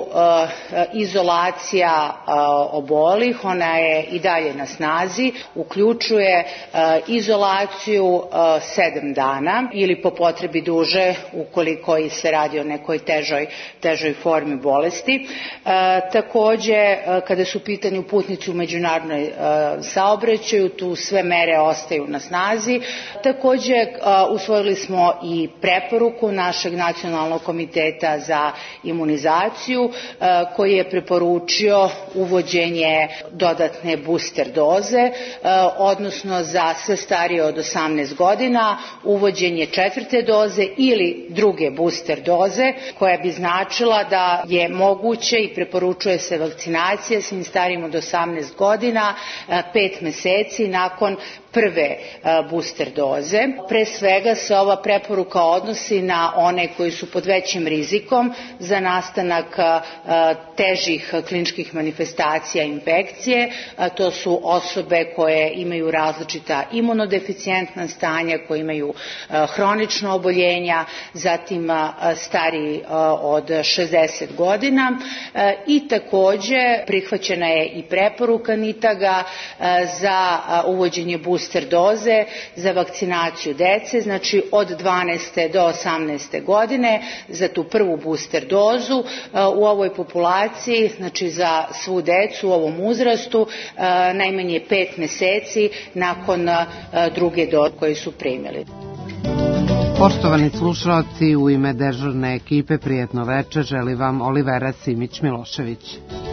izolacija obolih, ona je i dalje na snazi, uključuje izolaciju sedam dana ili po potrebi duže ukoliko se radi o nekoj težoj, težoj formi bolesti. Takođe, kada su u pitanju putnici u međunarodnoj saobraćaju, tu sve mere ostaju na snazi. Takođe, usvojili smo i preporuku našeg nacionalnog komiteta za za imunizaciju koji je preporučio uvođenje dodatne booster doze, odnosno za sve starije od osamnaest godina uvođenje četvrte doze ili druge booster doze koja bi značila da je moguće i preporučuje se vakcinacija svim starijim od osamnaest godina pet meseci nakon prve booster doze. Pre svega se ova preporuka odnosi na one koji su pod većim rizikom za nastanak težih kliničkih manifestacija infekcije. To su osobe koje imaju različita imunodeficijentna stanja, koje imaju hronična oboljenja, zatim stariji od šezdeset godina i takođe prihvaćena je i preporuka NITAG-a za uvođenje booster doze za vakcinaciju dece, znači od dvanaeste do osamnaeste godine za tu prvu booster dozu u ovoj populaciji, znači za svu decu u ovom uzrastu najmanje pet meseci nakon druge doze koje su primili. Poštovani slušalci, u ime dežurne ekipe prijetno veče želi vam Olivera Simić-Milošević.